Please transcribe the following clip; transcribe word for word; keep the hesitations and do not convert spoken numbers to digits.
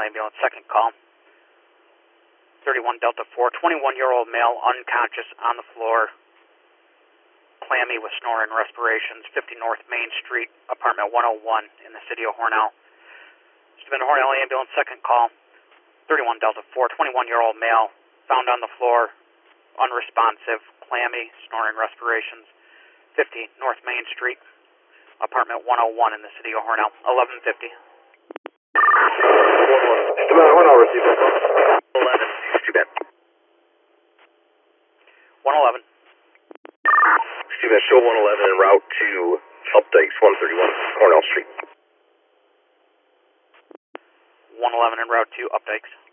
ambulance, second call. thirty-one Delta four, twenty-one-year-old male, unconscious on the floor, clammy with snoring respirations, fifty North Main Street, apartment one oh one in the city of Hornell. Steuben Hornell ambulance, second call. thirty-one Delta four, twenty-one-year-old male, found on the floor, unresponsive, clammy, snoring respirations, fifty North Main Street, apartment one oh one in the city of Hornell, eleven fifty. Steuben Hornell, receive that call. eleven, Steuben. one eleven. Steuben, show one eleven en route to Updikes, one thirty-one Cornell Street. one eleven en route to Updikes.